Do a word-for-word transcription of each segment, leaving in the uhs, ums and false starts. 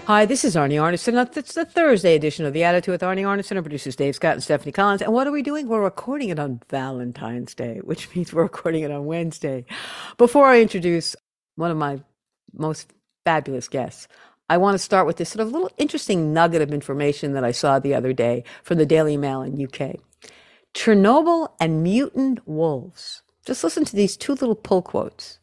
Hi, this is Arnie Arnesen. It's the Thursday edition of The Attitude with Arnie Arnesen. Our producers Dave Scott and Stephanie Collins. And what are we doing? We're recording it on Valentine's Day, which means we're recording it on Wednesday. Before I introduce one of my most fabulous guests, I want to start with this sort of little interesting nugget of information that I saw the other day from the Daily Mail in U K. Chernobyl and mutant wolves. Just listen to these two little pull quotes.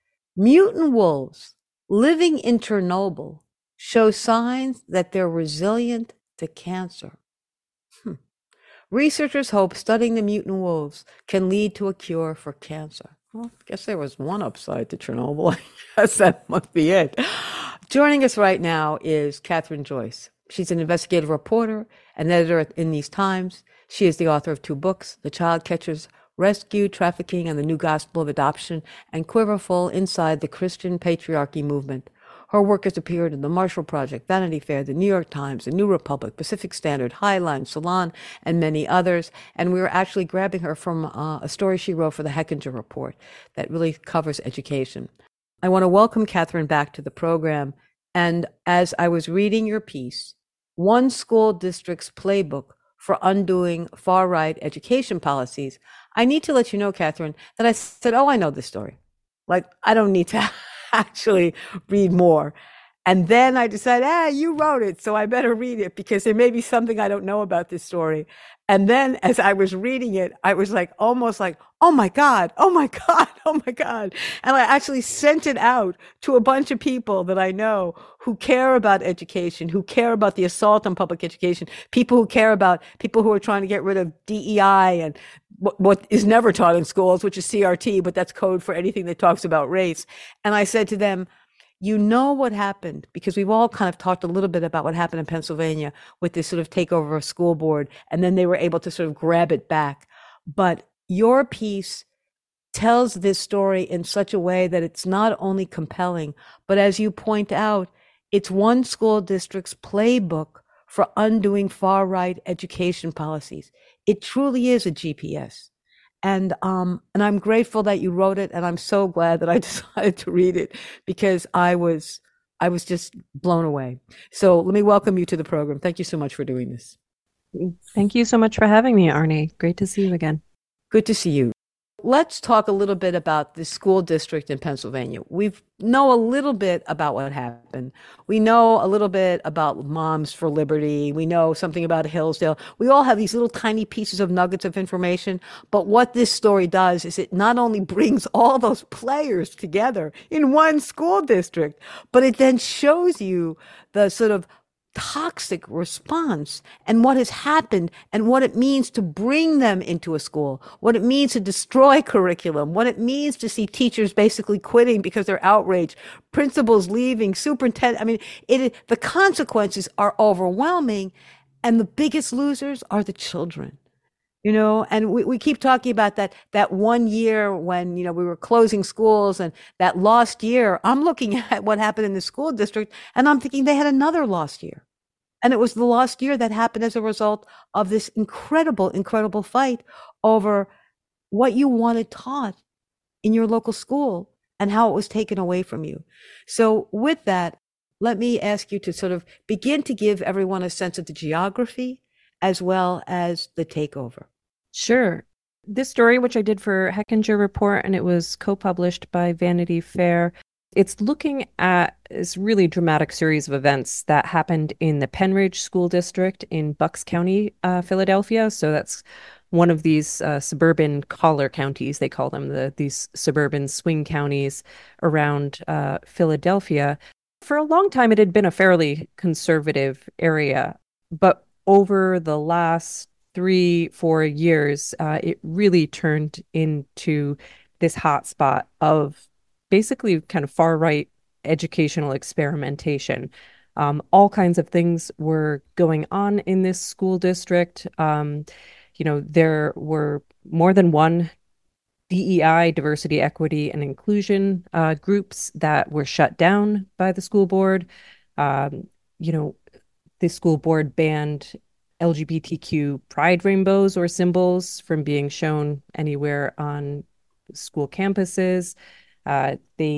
Mutant wolves living in Chernobyl show signs that they're resilient to cancer. Hmm. Researchers hope studying the mutant wolves can lead to a cure for cancer. Well, I guess there was one upside to Chernobyl. I guess that must be it. Joining us right now is Catherine Joyce. She's an investigative reporter and editor in these Times. She is the author of two books, The Child Catchers, Rescue, Trafficking, and the New Gospel of Adoption, and Quiverful Inside the Christian Patriarchy Movement. Her work has appeared in the Marshall Project, Vanity Fair, the New York Times, the New Republic, Pacific Standard, Highline, Salon, and many others. And we were actually grabbing her from uh, a story she wrote for the Hechinger Report that really covers education. I want to welcome Catherine back to the program. And as I was reading your piece, One School District's Playbook for Undoing Far-Right Education Policies, I need to let you know, Catherine, that I said, oh, I know this story. Like, I don't need to actually read more. And then I decided, ah, you wrote it, so I better read it because there may be something I don't know about this story. And then as I was reading it, I was like, almost like, oh my God, oh my God, oh my God. And I actually sent it out to a bunch of people that I know who care about education, who care about the assault on public education, people who care about people who are trying to get rid of D E I and what, what is never taught in schools, which is C R T, but that's code for anything that talks about race. And I said to them, you know what happened, because we've all kind of talked a little bit about what happened in Pennsylvania with this sort of takeover of school board, and then they were able to sort of grab it back. But your piece tells this story in such a way that it's not only compelling, but as you point out, it's one school district's playbook for undoing far-right education policies. It truly is a G P S. And um, and I'm grateful that you wrote it, and I'm so glad that I decided to read it because I was I was just blown away. So let me welcome you to the program. Thank you so much for doing this. Thank you so much for having me, Arnie. Great to see you again. Good to see you. Let's talk a little bit about the school district in Pennsylvania. We know a little bit about what happened. We know a little bit about Moms for Liberty. We know something about Hillsdale. We all have these little tiny pieces of nuggets of information. But what this story does is it not only brings all those players together in one school district, but it then shows you the sort of toxic response and what has happened and what it means to bring them into a school, what it means to destroy curriculum, what it means to see teachers basically quitting because they're outraged, principals leaving, superintendent. I mean, it, the consequences are overwhelming, and the biggest losers are the children. You know, and we, we keep talking about that that one year when, you know, we were closing schools and that lost year. I'm looking at what happened in the school district and I'm thinking they had another lost year. And it was the lost year that happened as a result of this incredible, incredible fight over what you wanted taught in your local school and how it was taken away from you. So with that, let me ask you to sort of begin to give everyone a sense of the geography as well as the takeover. Sure. This story, which I did for Hechinger Report, and it was co-published by Vanity Fair, it's looking at this really dramatic series of events that happened in the Pennridge School District in Bucks County, uh, Philadelphia. So that's one of these uh, suburban collar counties, they call them, the these suburban swing counties around uh, Philadelphia. For a long time, it had been a fairly conservative area, but over the last three, four years, uh, it really turned into this hotspot of basically kind of far-right educational experimentation. Um, all kinds of things were going on in this school district. Um, you know, there were more than one D E I, diversity, equity, and inclusion uh, groups that were shut down by the school board. Um, you know, the school board banned L G B T Q pride rainbows or symbols from being shown anywhere on school campuses. Uh, they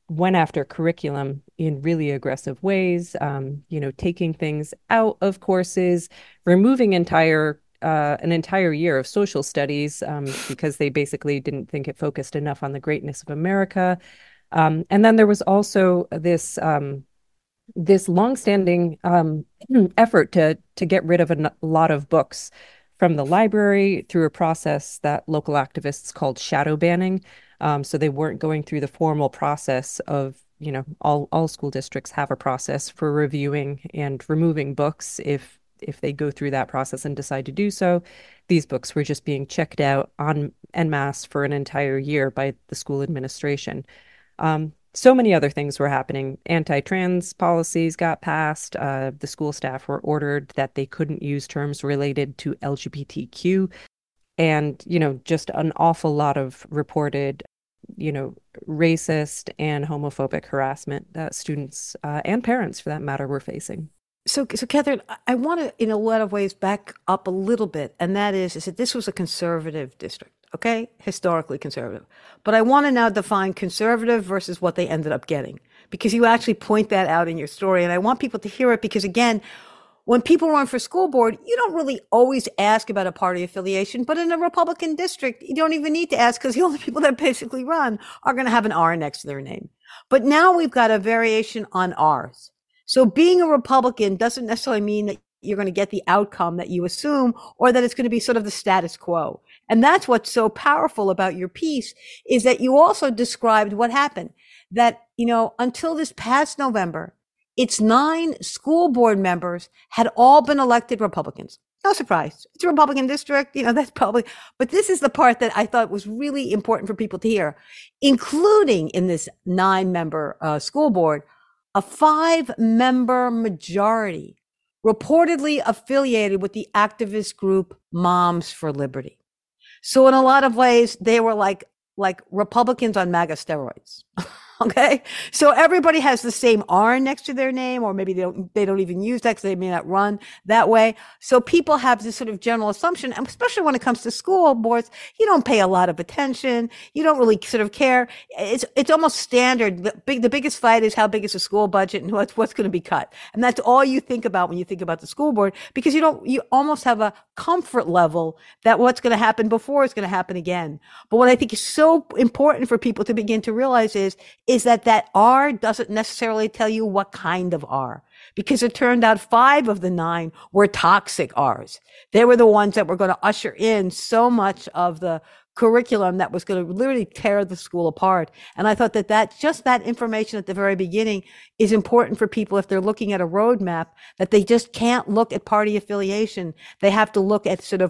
went after curriculum in really aggressive ways, um, you know, taking things out of courses, removing entire uh, an entire year of social studies um, because they basically didn't think it focused enough on the greatness of America. Um, and then there was also this um, this longstanding um, effort to to get rid of a n- lot of books from the library through a process that local activists called shadow banning. Um, so they weren't going through the formal process of, you know, all all school districts have a process for reviewing and removing books if if they go through that process and decide to do so. These books were just being checked out on en masse for an entire year by the school administration. Um, so many other things were happening. Anti-trans policies got passed. Uh, the school staff were ordered that they couldn't use terms related to L G B T Q. And, you know, just an awful lot of reported, you know, racist and homophobic harassment that students uh, and parents, for that matter, were facing. So, so Catherine, I- I want to, in a lot of ways, back up a little bit, and that is, is that this was a conservative district, okay, historically conservative. But I want to now define conservative versus what they ended up getting, because you actually point that out in your story, and I want people to hear it because, again, when people run for school board, you don't really always ask about a party affiliation, but in a Republican district, you don't even need to ask because the only people that basically run are going to have an R next to their name. But now we've got a variation on R's. So being a Republican doesn't necessarily mean that you're going to get the outcome that you assume or that it's going to be sort of the status quo. And that's what's so powerful about your piece is that you also described what happened, that, you know, until this past November, its nine school board members had all been elected Republicans. No surprise. It's a Republican district. You know, that's probably, but this is the part that I thought was really important for people to hear, including in this nine member uh, school board, a five member majority reportedly affiliated with the activist group Moms for Liberty. So in a lot of ways, they were like, like Republicans on MAGA steroids. Okay. So everybody has the same R next to their name, or maybe they don't, they don't even use that because they may not run that way. So people have this sort of general assumption, and especially when it comes to school boards, you don't pay a lot of attention. You don't really sort of care. It's, it's almost standard. The big, the biggest fight is how big is the school budget and what's, what's going to be cut. And that's all you think about when you think about the school board, because you don't, you almost have a comfort level that what's going to happen before is going to happen again. But what I think is so important for people to begin to realize is, is that that R doesn't necessarily tell you what kind of R, because it turned out five of the nine were toxic R's. They were the ones that were going to usher in so much of the curriculum that was going to literally tear the school apart. And I thought that that just that information at the very beginning is important for people if they're looking at a roadmap, that they just can't look at party affiliation. They have to look at sort of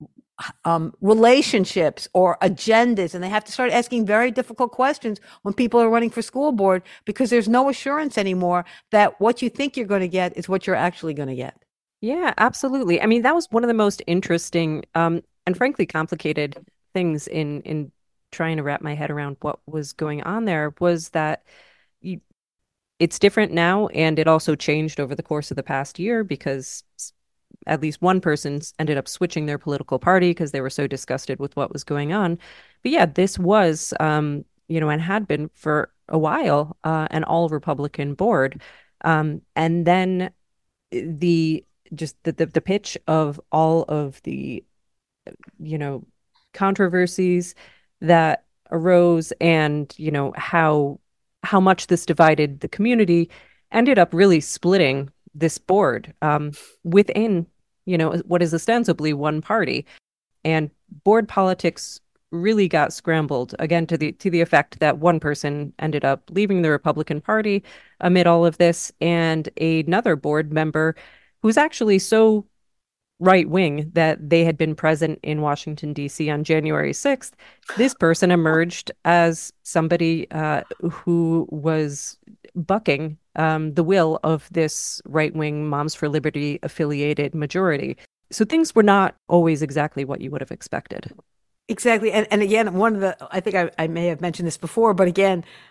Um, relationships or agendas, and they have to start asking very difficult questions when people are running for school board, because there's no assurance anymore that what you think you're going to get is what you're actually going to get. Yeah, absolutely. I mean, that was one of the most interesting um, and frankly complicated things in in trying to wrap my head around what was going on there was that you, it's different now, and it also changed over the course of the past year because at least one person ended up switching their political party because they were so disgusted with what was going on. But yeah, this was, um, you know, and had been for a while, uh, an all Republican board. Um, and then the just the, the the pitch of all of the, you know, controversies that arose, and you know how how much this divided the community ended up really splitting this board um, within, you know, what is ostensibly one party. And board politics really got scrambled again to the to the effect that one person ended up leaving the Republican Party amid all of this, and another board member who's actually so right wing that they had been present in Washington, D C on January sixth. This person emerged as somebody uh, who was bucking um, the will of this right wing Moms for Liberty affiliated majority. So things were not always exactly what you would have expected. Exactly. And, and again, one of the, I think I, I may have mentioned this before, but again,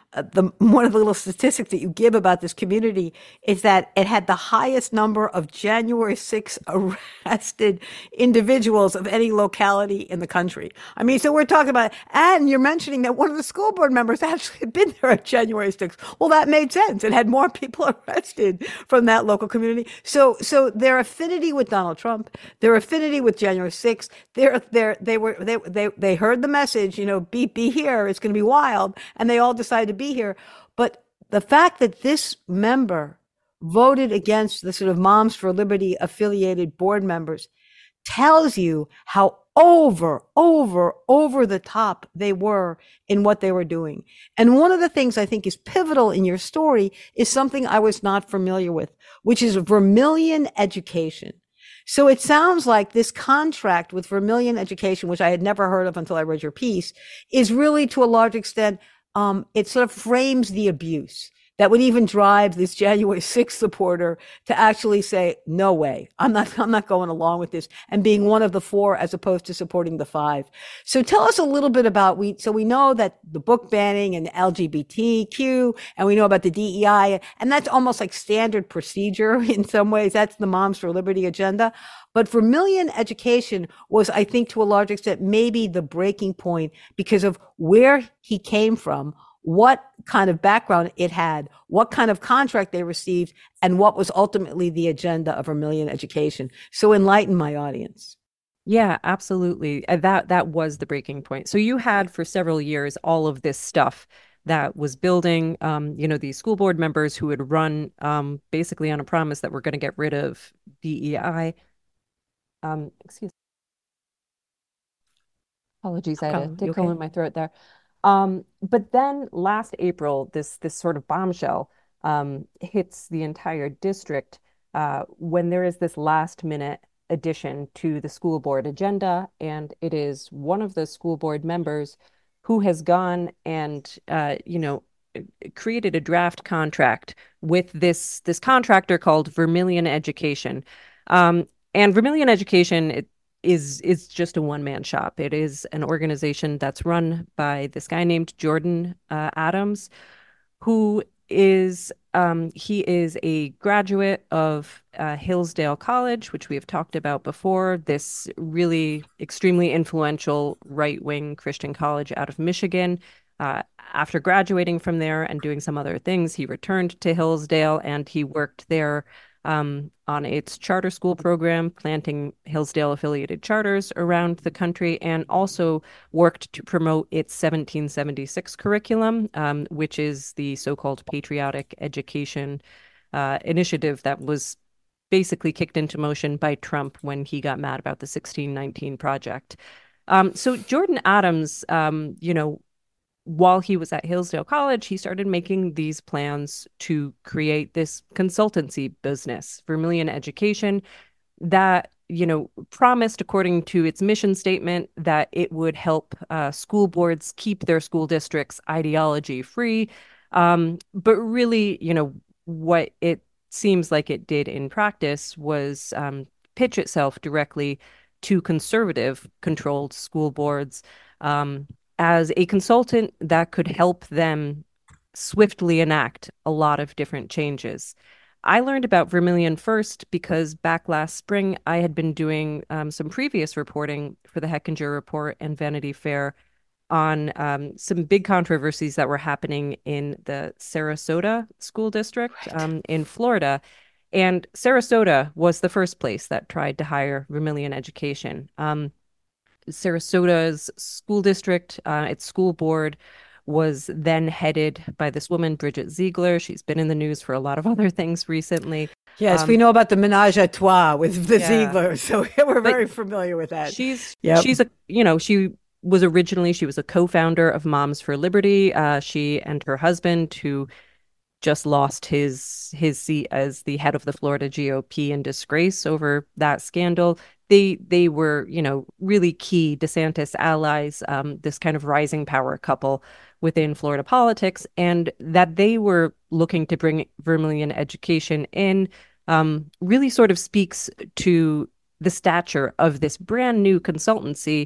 uh, the one of the little statistics that you give about this community is that it had the highest number of January sixth arrested individuals of any locality in the country. I mean, so we're talking about, and you're mentioning that one of the school board members actually had been there on January sixth. Well, that made sense. It had more people arrested from that local community. So, so their affinity with Donald Trump, their affinity with January sixth, their, their, they were, they, they, they heard the message, you know, be, be here. It's going to be wild. And they all decided to be here. But the fact that this member voted against the sort of Moms for Liberty affiliated board members tells you how over, over, over the top they were in what they were doing. And one of the things I think is pivotal in your story is something I was not familiar with, which is Vermilion Education. So it sounds like this contract with Vermilion Education, which I had never heard of until I read your piece, is really to a large extent, um, it sort of frames the abuse that would even drive this January sixth supporter to actually say, no way, I'm not, I'm not going along with this, and being one of the four as opposed to supporting the five. So tell us a little bit about, we, so we know that the book banning and L G B T Q, and we know about the D E I, and that's almost like standard procedure in some ways. That's the Moms for Liberty agenda. But Vermilion Education was, I think, to a large extent, maybe the breaking point because of where he came from, what kind of background it had, what kind of contract they received, and what was ultimately the agenda of Vermilion Education. So enlighten my audience. Yeah, absolutely. Uh, That that was the breaking point. So you had for several years all of this stuff that was building, um, you know, these school board members who would run um, basically on a promise that we're going to get rid of D E I. Um, excuse Apologies, I had a Okay, you tickle okay? in my throat there. Um, but then last April, this this sort of bombshell um, hits the entire district uh, when there is this last minute addition to the school board agenda, and it is one of the school board members who has gone and uh, you know created a draft contract with this this contractor called Vermilion Education. Um, and Vermilion Education, it, is is just a one-man shop. It is an organization that's run by this guy named Jordan uh, Adams, who is um, he is a graduate of uh, Hillsdale College, which we have talked about before. This really extremely influential right-wing Christian college out of Michigan. Uh, after graduating from there and doing some other things, he returned to Hillsdale and he worked there um, on its charter school program, planting Hillsdale affiliated charters around the country, and also worked to promote its seventeen seventy-six curriculum, um, which is the so-called patriotic education uh, initiative that was basically kicked into motion by Trump when he got mad about the sixteen nineteen project. Um, so Jordan Adams, um, you know, while he was at Hillsdale College, he started making these plans to create this consultancy business, Vermilion Education, that, you know, promised, according to its mission statement, that it would help uh, school boards keep their school districts ideology free. Um, but really, you know, what it seems like it did in practice was um, pitch itself directly to conservative controlled school boards. Um, as a consultant that could help them swiftly enact a lot of different changes. I learned about Vermilion first because back last spring, I had been doing um, some previous reporting for the Hechinger Report and Vanity Fair on um, some big controversies that were happening in the Sarasota School District Right. um, in Florida. And Sarasota was the first place that tried to hire Vermilion Education. Um, Sarasota's school district, uh, its school board, was then headed by this woman, Bridget Ziegler. She's been in the news for a lot of other things recently. Yes, Um, we know about the menage a trois with the yeah, Ziegler, so we're but very familiar with that. she's Yep. she's a you know she was originally she was a co-founder of Moms for Liberty. Uh, she and her husband, who just lost his his seat as the head of the Florida G O P in disgrace over that scandal. They they were, you know, really key DeSantis allies, um, this kind of rising power couple within Florida politics, and that they were looking to bring Vermilion Education in um, really sort of speaks to the stature of this brand new consultancy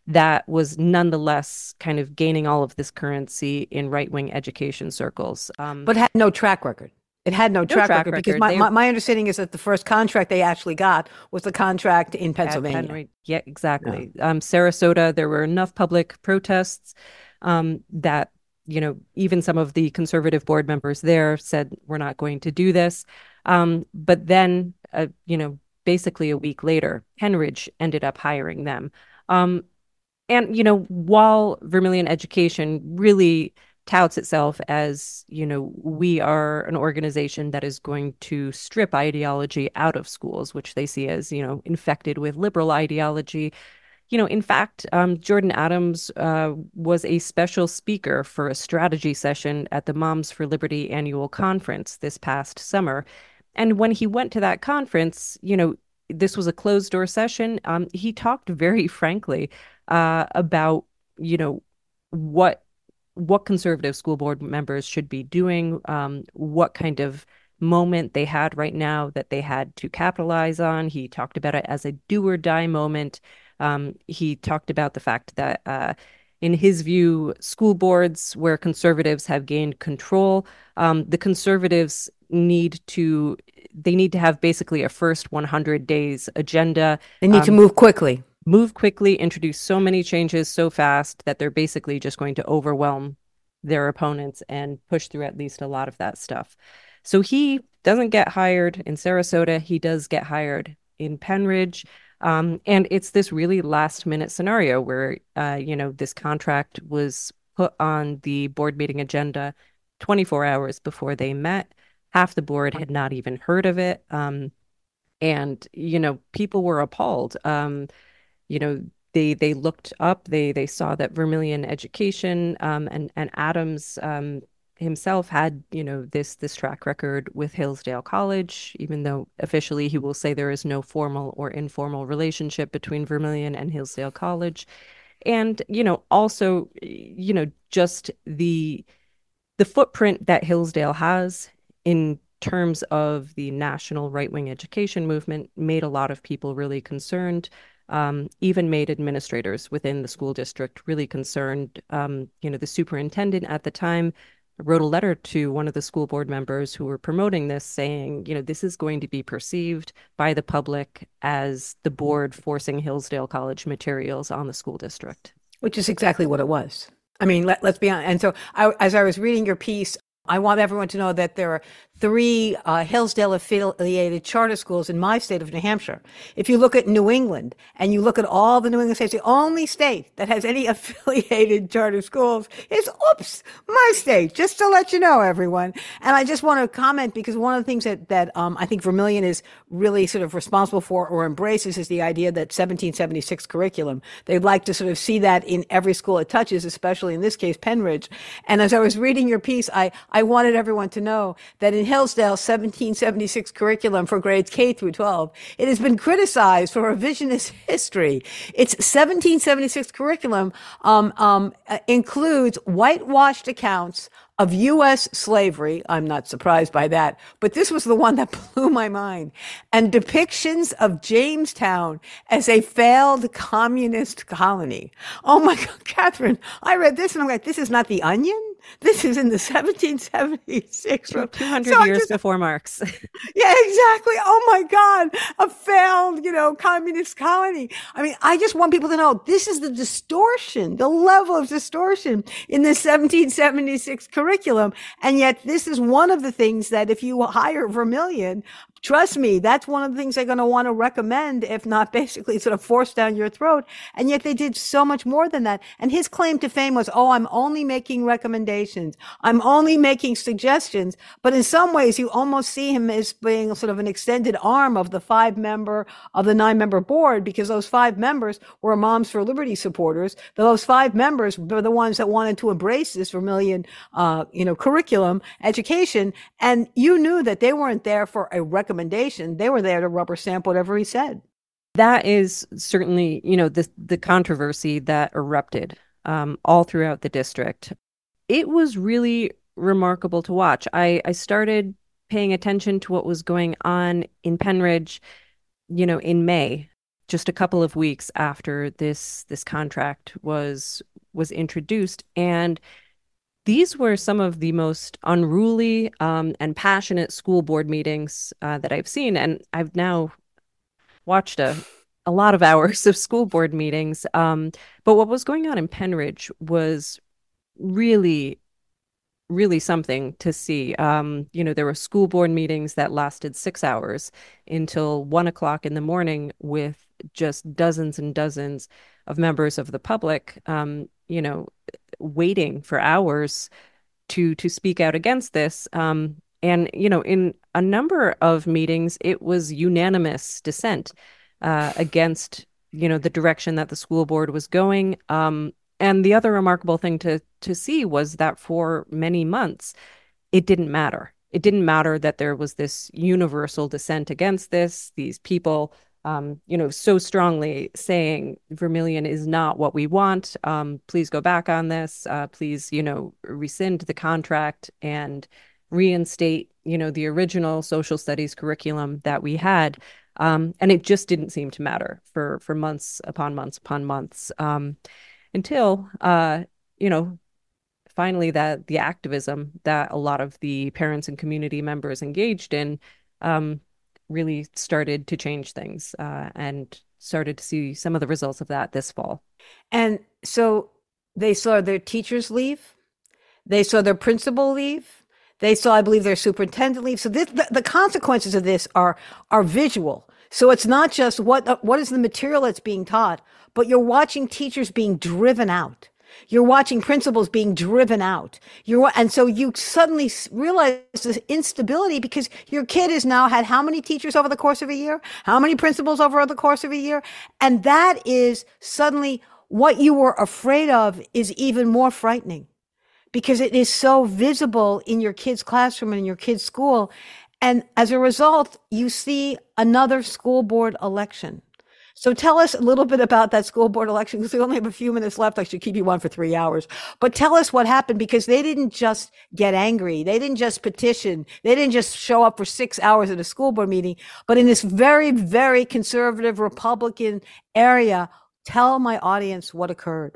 that was nonetheless kind of gaining all of this currency in right-wing education circles. Um, but had no track record. It had no, no track, track record, because record. my, They, my, my understanding is that the first contract they actually got was the contract in Pennsylvania. Penn, yeah, exactly. Yeah. Um, Sarasota, there were enough public protests um, that, you know, even some of the conservative board members there said, we're not going to do this. Um, but then, uh, you know, basically a week later, Pennridge ended up hiring them. Um, and, you know, while Vermilion Education really touts itself as, you know, we are an organization that is going to strip ideology out of schools, which they see as, you know, infected with liberal ideology. You know, in fact, um, Jordan Adams uh, was a special speaker for a strategy session at the Moms for Liberty annual conference this past summer. And when he went to that conference, you know, this was a closed door session. Um, he talked very frankly uh, about, you know, what what conservative school board members should be doing, um, what kind of moment they had right now that they had to capitalize on. He talked about it as a do or die moment. Um, he talked about the fact that, uh, in his view, school boards where conservatives have gained control, um, the conservatives need to they need to have basically a first one hundred days agenda. They need um, to move quickly. move quickly, introduce so many changes so fast that they're basically just going to overwhelm their opponents and push through at least a lot of that stuff. So he doesn't get hired in Sarasota. He does get hired in Pennridge. Um, and it's this really last minute scenario where, uh, you know, this contract was put on the board meeting agenda twenty-four hours before they met. Half the board had not even heard of it. Um, and, you know, people were appalled. Um, you know, they they looked up, they they saw that Vermilion Education um, and and Adams um, himself had, you know, this this track record with Hillsdale College, even though officially he will say there is no formal or informal relationship between Vermilion and Hillsdale College. And, you know, also, you know, just the the footprint that Hillsdale has in terms of the national right-wing education movement made a lot of people really concerned. Um, even made administrators within the school district really concerned. Um, you know, the superintendent at the time wrote a letter to one of the school board members who were promoting this saying, you know, this is going to be perceived by the public as the board forcing Hillsdale College materials on the school district. Which is exactly what it was. I mean, let, let's be honest. And so I, as I was reading your piece, I want everyone to know that there are three uh, Hillsdale-affiliated charter schools in my state of New Hampshire. If you look at New England and you look at all the New England states, the only state that has any affiliated charter schools is, oops, my state, just to let you know, everyone. And I just want to comment because one of the things that, that um, I think Vermilion is really sort of responsible for or embraces is the idea that seventeen seventy-six curriculum. They'd like to sort of see that in every school it touches, especially in this case, Pennridge. And as I was reading your piece, I, I wanted everyone to know that in Hillsdale seventeen seventy-six curriculum for grades K through twelve, it has been criticized for revisionist history. Its seventeen seventy-six curriculum um, um, uh, includes whitewashed accounts of U S slavery. I'm not surprised by that, but this was the one that blew my mind. And depictions of Jamestown as a failed communist colony. Oh my God, Catherine, I read this and I'm like, this is not The Onion? This is in the seventeen seventy-six. two hundred so years just, before Marx. Yeah, exactly. Oh my God. A failed, you know, communist colony. I mean, I just want people to know this is the distortion, the level of distortion in the seventeen seventy-six curriculum. And yet this is one of the things that if you hire Vermilion, trust me, that's one of the things they're going to want to recommend, if not basically sort of force down your throat. And yet they did so much more than that. And his claim to fame was, oh, I'm only making recommendations. I'm only making suggestions. But in some ways, you almost see him as being sort of an extended arm of the five member, of the nine member board, because those five members were Moms for Liberty supporters. Those five members were the ones that wanted to embrace this Vermilion, uh, you know, curriculum education. And you knew that they weren't there for a recommendation. recommendation. They were there to rubber stamp whatever he said. That is certainly, you know, the the controversy that erupted um, all throughout the district. It was really remarkable to watch. I, I started paying attention to what was going on in Pennridge, you know, in May, just a couple of weeks after this this contract was was introduced. And these were some of the most unruly um, and passionate school board meetings uh, that I've seen. And I've now watched a, a lot of hours of school board meetings. Um, but what was going on in Pennridge was really, really something to see. Um, you know, there were school board meetings that lasted six hours until one o'clock in the morning with just dozens and dozens of members of the public, um, you know, waiting for hours to to speak out against this. Um, and you know, in a number of meetings, it was unanimous dissent uh, against you know the direction that the school board was going. Um, and the other remarkable thing to to see was that for many months, it didn't matter. It didn't matter that there was this universal dissent against this. These people, um, you know, so strongly saying Vermilion is not what we want. Um, please go back on this. Uh, please, you know, rescind the contract and reinstate, you know, the original social studies curriculum that we had. Um, and it just didn't seem to matter for for months upon months upon months um, until, uh, you know, finally that the activism that a lot of the parents and community members engaged in um, really started to change things uh, and started to see some of the results of that this fall. And so they saw their teachers leave. They saw their principal leave. They saw, I believe, their superintendent leave. So this, the, the consequences of this are are visual. So it's not just what what is the material that's being taught, but you're watching teachers being driven out. You're watching principals being driven out. You're, and so you suddenly realize this instability because your kid has now had how many teachers over the course of a year? How many principals over the course of a year? And that is suddenly what you were afraid of is even more frightening because it is so visible in your kid's classroom and in your kid's school. And as a result, you see another school board election. So tell us a little bit about that school board election, because we only have a few minutes left. I should keep you on for three hours. But tell us what happened, because they didn't just get angry. They didn't just petition. They didn't just show up for six hours at a school board meeting. But in this very, very conservative Republican area, tell my audience what occurred.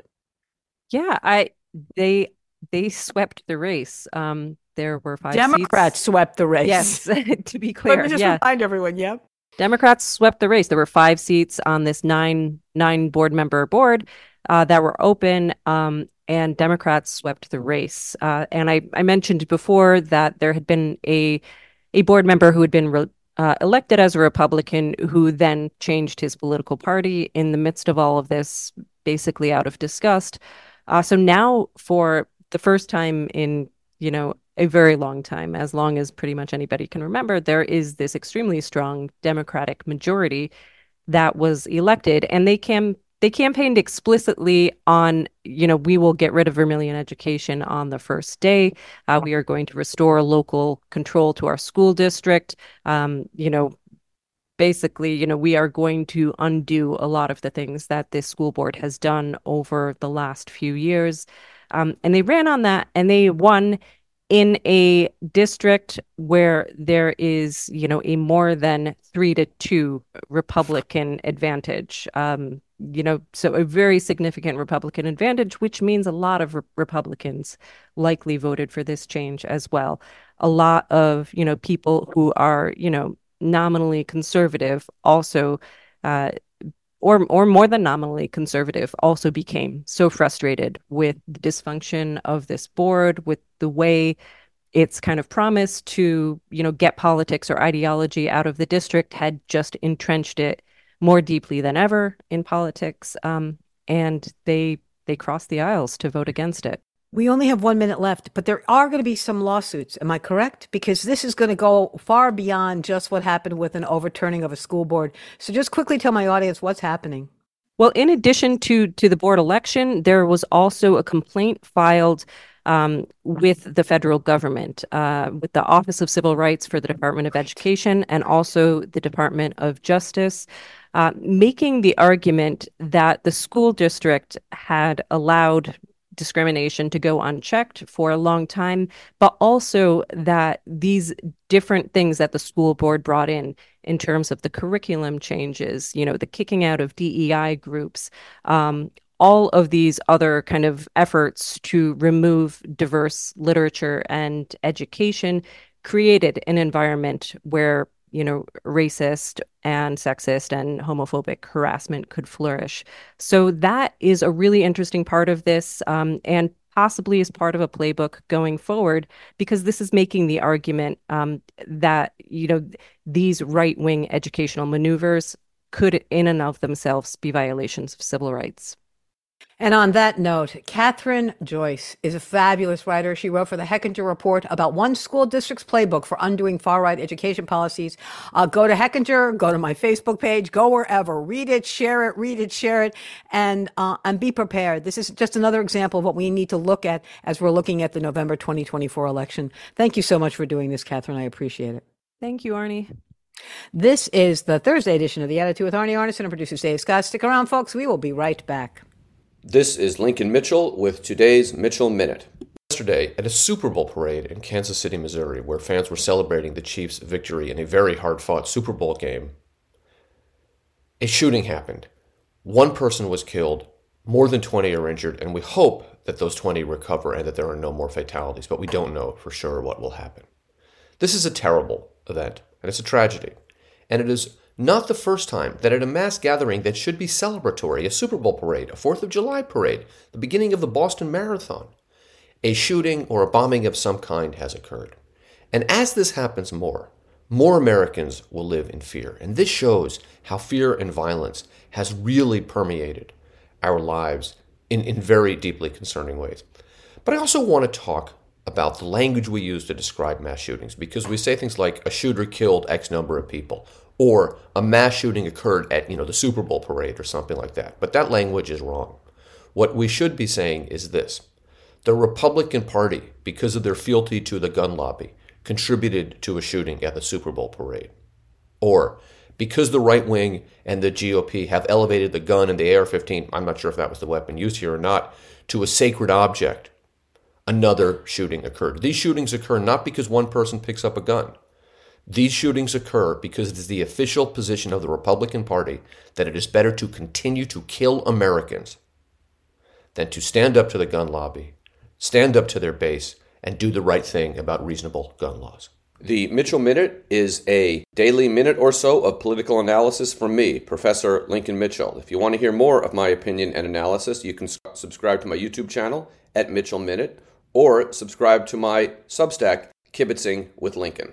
Yeah, I they they swept the race. Um, there were five Democrats seats. swept the race. Yes, to be clear. Let me just yeah. remind everyone, yeah. Democrats swept the race. There were five seats on this nine nine board member board uh, that were open, um, and Democrats swept the race. Uh, and I, I mentioned before that there had been a a board member who had been re- uh, elected as a Republican who then changed his political party in the midst of all of this, basically out of disgust. Uh, so now, for the first time in you know a very long time, as long as pretty much anybody can remember, there is this extremely strong Democratic majority that was elected, and they cam they campaigned explicitly on, you know, we will get rid of Vermilion education on the first day. Uh, we are going to restore local control to our school district. Um, you know, basically, you know, we are going to undo a lot of the things that this school board has done over the last few years. Um, and they ran on that, and they won in a district where there is, you know, a more than three to two Republican advantage. Um, you know, so a very significant Republican advantage, which means a lot of re- Republicans likely voted for this change as well. A lot of, you know, people who are, you know, nominally conservative also uh, or or more than nominally conservative, also became so frustrated with the dysfunction of this board, with the way it's kind of promised to, you know, get politics or ideology out of the district, had just entrenched it more deeply than ever in politics. Um, and they they crossed the aisles to vote against it. We only have one minute left, but there are going to be some lawsuits. Am I correct? Because this is going to go far beyond just what happened with an overturning of a school board. So just quickly tell my audience what's happening. Well, in addition to, to the board election, there was also a complaint filed um, with the federal government, uh, with the Office of Civil Rights for the Department of Education and also the Department of Justice, uh, making the argument that the school district had allowed discrimination to go unchecked for a long time, but also that these different things that the school board brought in, in terms of the curriculum changes, you know, the kicking out of D E I groups, um, all of these other kind of efforts to remove diverse literature and education created an environment where, you know, racist and sexist and homophobic harassment could flourish. So that is a really interesting part of this, um, and possibly is part of a playbook going forward, because this is making the argument um, that, you know, these right-wing educational maneuvers could in and of themselves be violations of civil rights. And on that note, Catherine Joyce is a fabulous writer. She wrote for the Hechinger Report about one school district's playbook for undoing far-right education policies. Uh, go to Hechinger, go to my Facebook page, go wherever. Read it, share it, read it, share it, and uh, and be prepared. This is just another example of what we need to look at as we're looking at the November twenty twenty-four election. Thank you so much for doing this, Catherine. I appreciate it. Thank you, Arnie. This is the Thursday edition of The Attitude with Arnie Arnesen and producer Dave Scott. Stick around, folks. We will be right back. This is Lincoln Mitchell with today's Mitchell Minute. Yesterday, at a Super Bowl parade in Kansas City, Missouri, where fans were celebrating the Chiefs' victory in a very hard-fought Super Bowl game, a shooting happened. One person was killed, more than twenty are injured, and we hope that those twenty recover and that there are no more fatalities, but we don't know for sure what will happen. This is a terrible event, and it's a tragedy, and it is not the first time that at a mass gathering that should be celebratory, a Super Bowl parade, a fourth of July parade, the beginning of the Boston Marathon, a shooting or a bombing of some kind has occurred. And as this happens more, more Americans will live in fear. And this shows how fear and violence has really permeated our lives in, in very deeply concerning ways. But I also want to talk about the language we use to describe mass shootings, because we say things like a shooter killed X number of people, or a mass shooting occurred at, you know, the Super Bowl parade or something like that. But that language is wrong. What we should be saying is this. The Republican Party, because of their fealty to the gun lobby, contributed to a shooting at the Super Bowl parade. Or because the right wing and the G O P have elevated the gun and the A R fifteen, I'm not sure if that was the weapon used here or not, to a sacred object, another shooting occurred. These shootings occur not because one person picks up a gun. These shootings occur because it is the official position of the Republican Party that it is better to continue to kill Americans than to stand up to the gun lobby, stand up to their base, and do the right thing about reasonable gun laws. The Mitchell Minute is a daily minute or so of political analysis from me, Professor Lincoln Mitchell. If you want to hear more of my opinion and analysis, you can subscribe to my YouTube channel at Mitchell Minute, or subscribe to my Substack, Kibitzing with Lincoln.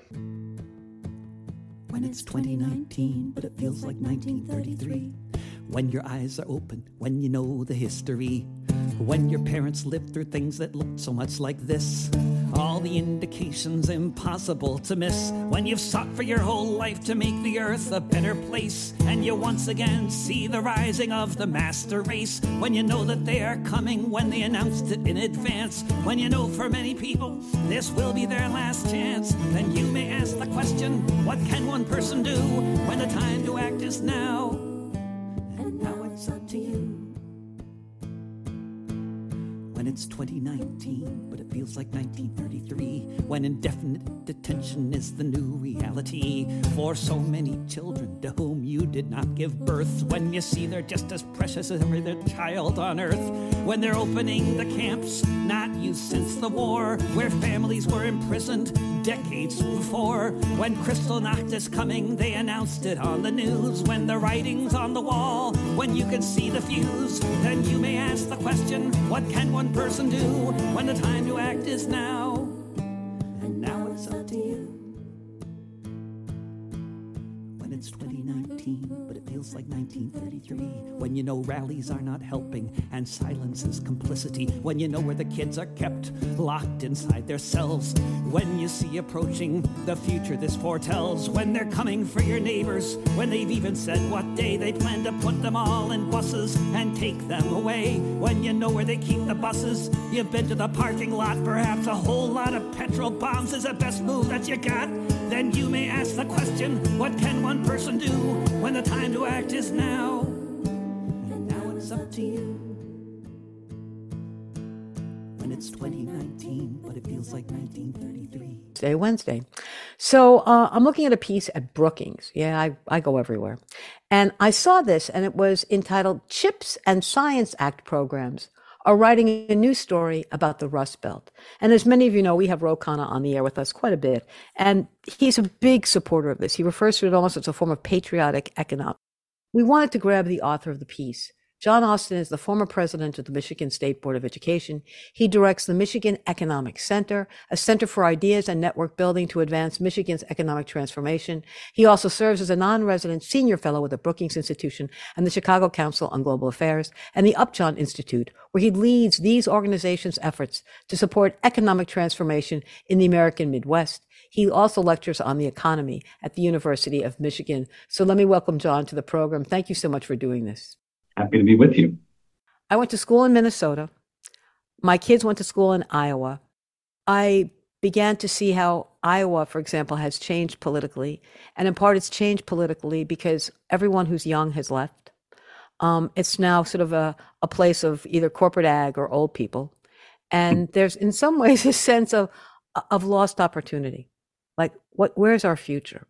When it's twenty nineteen, but it feels like nineteen thirty-three. When your eyes are open, when you know the history. When your parents lived through things that looked so much like this. All the indications impossible to miss. When you've sought for your whole life to make the earth a better place. And you once again see the rising of the master race. When you know that they are coming, when they announced it in advance. When you know for many people this will be their last chance. Then you may ask the question, what can one person do when the time to act is now? And now it's up to you. When it's twenty nineteen, but it feels like nineteen thirty-three. When indefinite detention is the new reality for so many children to whom you did not give birth. When you see they're just as precious as every other child on earth. When they're opening the camps, not used since the war, where families were imprisoned decades before. When Kristallnacht is coming, they announced it on the news. When the writing's on the wall, when you can see the fuse, then you may ask the question, what can one person do when the time to act is now? And now it's up to you. When it's twenty nineteen, but it feels like nineteen thirty-three. When you know rallies are not helping and silence is complicity. When you know where the kids are kept locked inside their cells. When you see approaching the future this foretells. When they're coming for your neighbors. When they've even said what day they plan to put them all in buses and take them away. When you know where they keep the buses. You've been to the parking lot. Perhaps a whole lot of petrol bombs is the best move that you got. Then you may ask the question, what can one person do when the time to act is now? And now it's up to you. it's twenty nineteen, but it feels like nineteen thirty-three. Today, Wednesday. So uh, I'm looking at a piece at Brookings. Yeah, I, I go everywhere. And I saw this, and it was entitled CHIPS and Science Act Programs are writing a new story about the Rust Belt. And as many of you know, we have Ro Khanna on the air with us quite a bit. And he's a big supporter of this. He refers to it almost as a form of patriotic economics. We wanted to grab the author of the piece. John Austin is the former president of the Michigan State Board of Education. He directs the Michigan Economic Center, a center for ideas and network building to advance Michigan's economic transformation. He also serves as a non-resident senior fellow with the Brookings Institution and the Chicago Council on Global Affairs and the Upjohn Institute, where he leads these organizations' efforts to support economic transformation in the American Midwest. He also lectures on the economy at the University of Michigan. So let me welcome John to the program. Thank you so much for doing this. Happy to be with you. I went to school in Minnesota. My kids went to school in Iowa. I began to see how Iowa, for example, has changed politically. And in part, it's changed politically because everyone who's young has left. Um, it's now sort of a, a place of either corporate ag or old people. And there's, in some ways, a sense of, of lost opportunity. Like, what? Where's our future?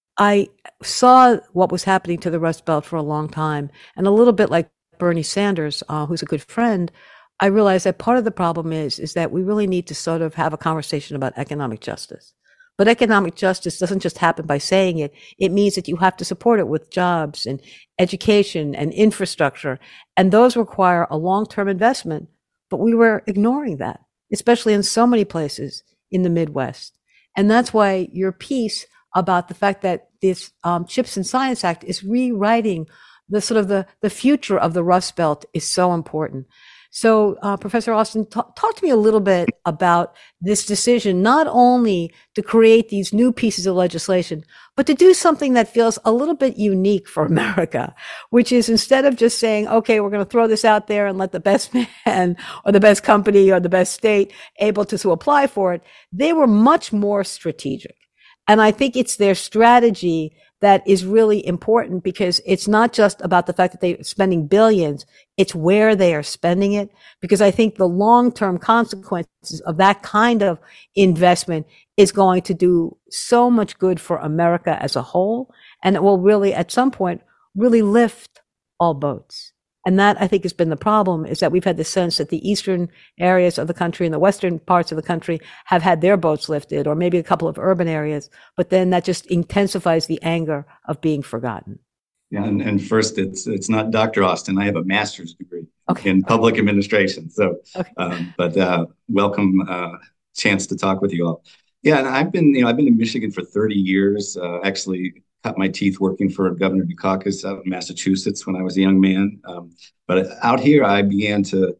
I saw what was happening to the Rust Belt for a long time. And a little bit like Bernie Sanders, uh, who's a good friend, I realized that part of the problem is, is that we really need to sort of have a conversation about economic justice. But economic justice doesn't just happen by saying it. It means that you have to support it with jobs and education and infrastructure. And those require a long-term investment. But we were ignoring that, especially in so many places in the Midwest. And that's why your piece about the fact that this um, CHIPS and Science Act is rewriting the sort of the, the future of the Rust Belt is so important. So, uh, Professor Austin, t- talk to me a little bit about this decision, not only to create these new pieces of legislation, but to do something that feels a little bit unique for America, which is instead of just saying, okay, we're going to throw this out there and let the best man or the best company or the best state able to, to apply for it, they were much more strategic. And I think it's their strategy that is really important because it's not just about the fact that they're spending billions, it's where they are spending it. Because I think the long-term consequences of that kind of investment is going to do so much good for America as a whole. And it will really, at some point, really lift all boats. And that, I think, has been the problem, is that we've had the sense that the eastern areas of the country and the western parts of the country have had their boats lifted, or maybe a couple of urban areas, but then that just intensifies the anger of being forgotten. Yeah, and, and first, it's it's not Doctor Austin. I have a master's degree okay. in public administration. So, okay. um, but uh, welcome uh, chance to talk with you all. Yeah, and I've been, you know, I've been in Michigan for thirty years, uh, actually cut my teeth working for Governor Dukakis out in Massachusetts when I was a young man. Um, but out here, I began to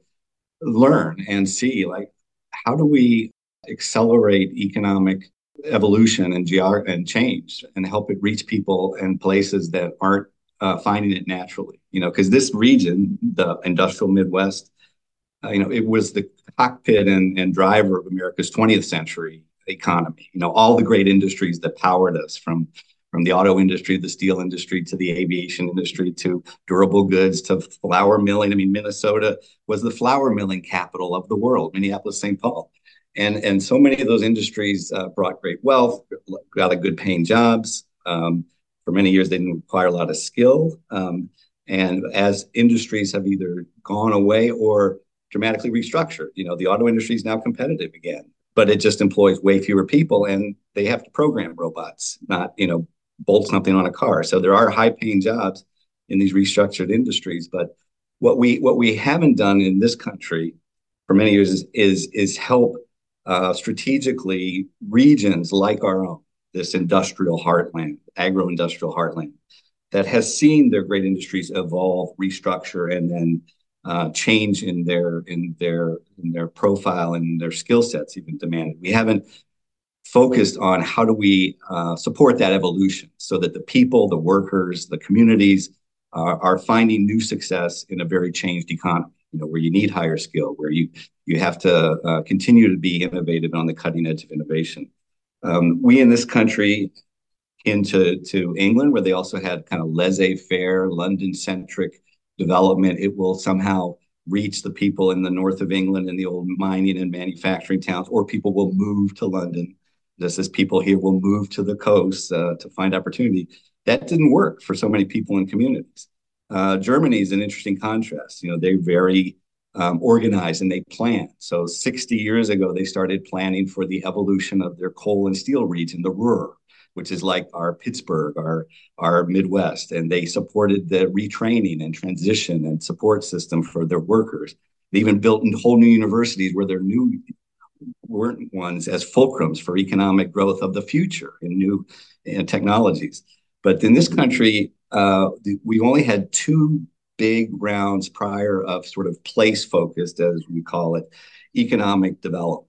learn and see, like, how do we accelerate economic evolution and geog- and change and help it reach people in places that aren't uh, finding it naturally? You know, because this region, the industrial Midwest, uh, you know, it was the cockpit and, and driver of America's twentieth century economy. You know, all the great industries that powered us, from From the auto industry, the steel industry, to the aviation industry, to durable goods, to flour milling. I mean, Minnesota was the flour milling capital of the world, Minneapolis, Saint Paul. And, and so many of those industries uh, brought great wealth, got a good paying jobs. Um, for many years, they didn't require a lot of skill. Um, and as industries have either gone away or dramatically restructured, you know, the auto industry is now competitive again, but it just employs way fewer people, and they have to program robots, not, you know, bolt something on a car. So there are high-paying jobs in these restructured industries. But what we what we haven't done in this country for many years is is, is help uh, strategically regions like our own, this industrial heartland, agro-industrial heartland, that has seen their great industries evolve, restructure, and then uh, change in their in their in their profile and their skill sets even demanded. We haven't focused on how do we uh, support that evolution so that the people, the workers, the communities uh, are finding new success in a very changed economy, you know, where you need higher skill, where you you have to uh, continue to be innovative on the cutting edge of innovation. Um, we in this country, into to England, where they also had kind of laissez-faire, London-centric development, it will somehow reach the people in the north of England and the old mining and manufacturing towns, or people will move to London, just as people here will move to the coast uh, to find opportunity. That didn't work for so many people and communities. Uh, Germany is an interesting contrast. You know, they're very um, organized and they plan. So sixty years ago, they started planning for the evolution of their coal and steel region, the Ruhr, which is like our Pittsburgh, our, our Midwest. And they supported the retraining and transition and support system for their workers. They even built whole new universities where their new weren't ones as fulcrums for economic growth of the future in new uh, technologies. But in this country, uh, we only had two big rounds prior of sort of place-focused, as we call it, economic development.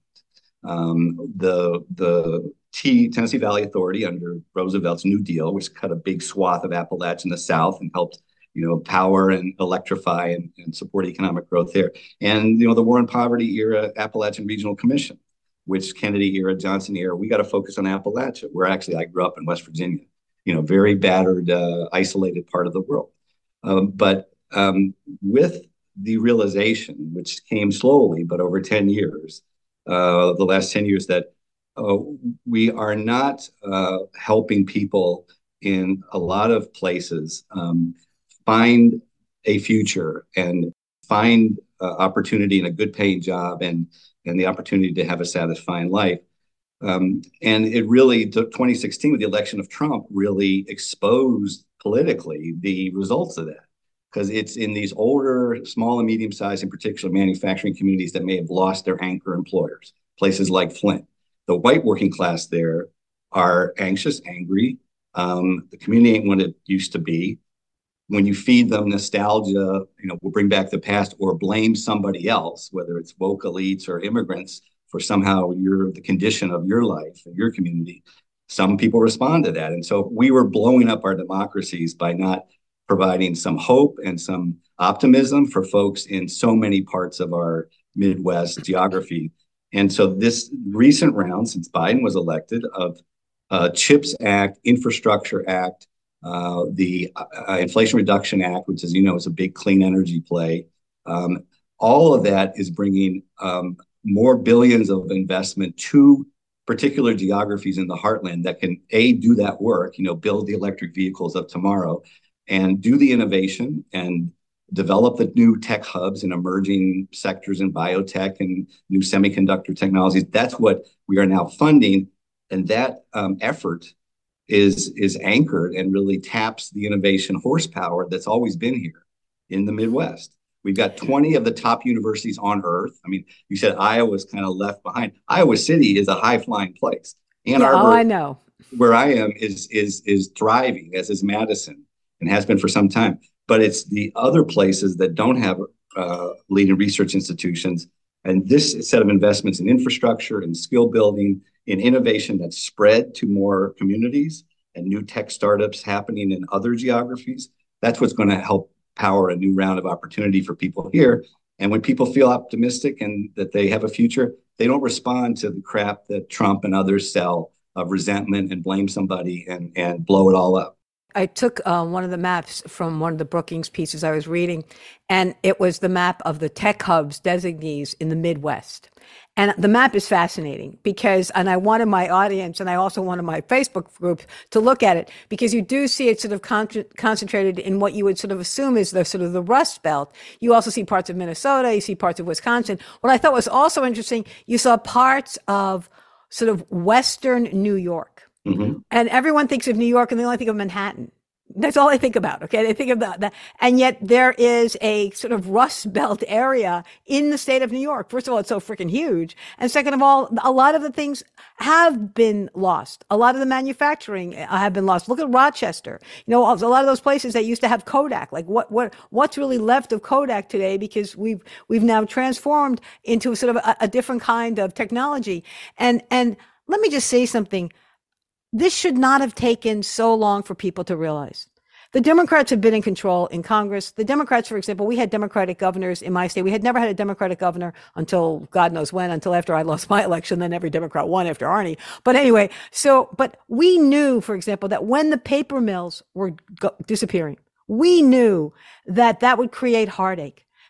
Um, the the T, Tennessee Valley Authority under Roosevelt's New Deal, which cut a big swath of Appalachia in the South and helped, you know, power and electrify and, and support economic growth there. And, you know, the War on Poverty era Appalachian Regional Commission, which Kennedy era, Johnson era, we got to focus on Appalachia, where actually I grew up in West Virginia, you know, very battered, uh, isolated part of the world. Um, but um, with the realization, which came slowly, but over ten years, uh, the last ten years, that uh, we are not uh, helping people in a lot of places um, find a future and find uh, opportunity in a good paying job and, and the opportunity to have a satisfying life. Um, and it really, twenty sixteen, with the election of Trump, really exposed politically the results of that. Because it's in these older, small and medium-sized, in particular, manufacturing communities that may have lost their anchor employers, places like Flint. The white working class there are anxious, angry. Um, the community ain't what it used to be. When you feed them nostalgia, you know, we'll bring back the past or blame somebody else, whether it's woke elites or immigrants, for somehow you're the condition of your life and your community. Some people respond to that. And so we were blowing up our democracies by not providing some hope and some optimism for folks in so many parts of our Midwest geography. And so this recent round, since Biden was elected, of uh, CHIPS Act, Infrastructure Act, uh, the uh, Inflation Reduction Act, which, as you know, is a big clean energy play, um, all of that is bringing um, more billions of investment to particular geographies in the heartland that can, A, do that work, you know, build the electric vehicles of tomorrow, and do the innovation and develop the new tech hubs in emerging sectors in biotech and new semiconductor technologies. That's what we are now funding. And that um, effort is, is anchored and really taps the innovation horsepower that's always been here in the Midwest. We've got twenty of the top universities on earth. I mean, you said Iowa's kind of left behind. Iowa City is a high-flying place. Ann yeah, Arbor, oh, I know. where I am, is, is, is thriving, as is Madison, and has been for some time. But it's the other places that don't have uh, leading research institutions. And this set of investments in infrastructure and skill building, in innovation that's spread to more communities and new tech startups happening in other geographies, that's what's going to help power a new round of opportunity for people here. And when people feel optimistic and that they have a future, they don't respond to the crap that Trump and others sell of resentment and blame somebody and, and blow it all up. I took uh, one of the maps from one of the Brookings pieces I was reading, and it was the map of the tech hubs designees in the Midwest. And the map is fascinating because, and I wanted my audience and I also wanted my Facebook group to look at it, because you do see it sort of con- concentrated in what you would sort of assume is the sort of the Rust Belt. You also see parts of Minnesota, you see parts of Wisconsin. What I thought was also interesting, you saw parts of sort of Western New York. Mm-hmm. And everyone thinks of New York and they only think of Manhattan. That's all I think about. Okay. They think about that. And yet there is a sort of Rust Belt area in the state of New York. First of all, it's so freaking huge. And second of all, a lot of the things have been lost. A lot of the manufacturing have been lost. Look at Rochester. You know, a lot of those places that used to have Kodak. Like what, what, what's really left of Kodak today? Because we've, we've now transformed into sort of a, a different kind of technology. And, and let me just say something. This should not have taken so long for people to realize. The Democrats have been in control in Congress. The Democrats, for example, we had Democratic governors in my state. We had never had a Democratic governor until God knows when, until after I lost my election. Then every Democrat won after Arnie. But anyway, so, but we knew, for example, that when the paper mills were go- disappearing, we knew that that would create heartache.